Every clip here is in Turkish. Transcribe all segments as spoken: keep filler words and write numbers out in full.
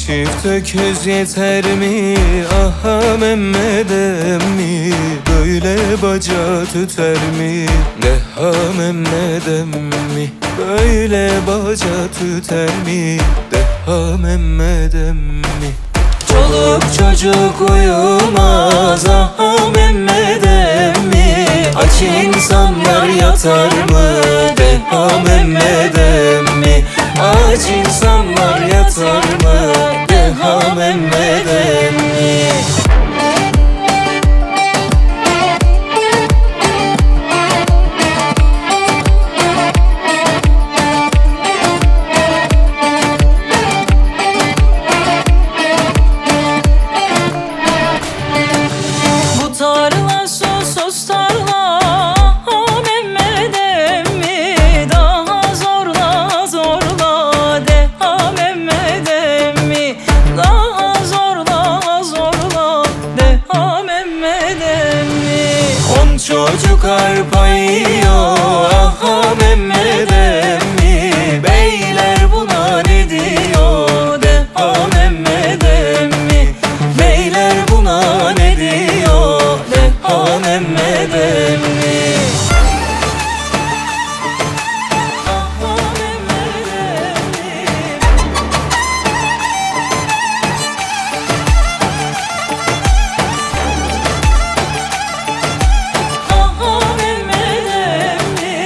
Çift öküz yeter mi? Aha Mehmet emmi, böyle baca tüter mi? Deha Mehmet emmi, böyle baca tüter mi? Deha Mehmet emmi. Çoluk çocuk uyumaz aha Mehmet emmi, aç insanlar yatar mı? Deha Mehmet emmi, aç insanlar yatar mı? Deha Mehmet emmi. Tarla susuz tarla ah Mehmet emmi, daha zorla zorla deha Mehmet emmi, daha zorla zorla deha Mehmet emmi. On çocuk arpa yiyor aha Mehmet emmi, beyler buna ne diyor? Deha Mehmet emmi, beyler buna ne diyor? Deha Mehmet emmi. Aha Mehmet emmi, aha Mehmet emmi,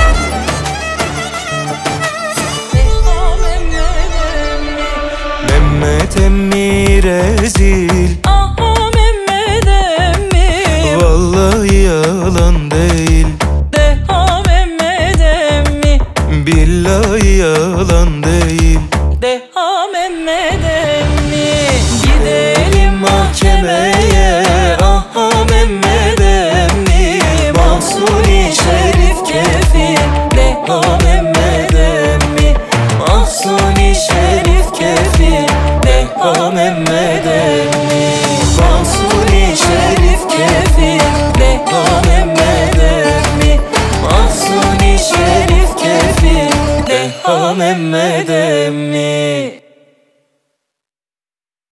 deha Mehmet emmi. Mehmet emmi rezil, Aha Mehmet emmi, vallahi yalan değil, deha Mehmet emmi, billahi yalan değil. deha Mehmet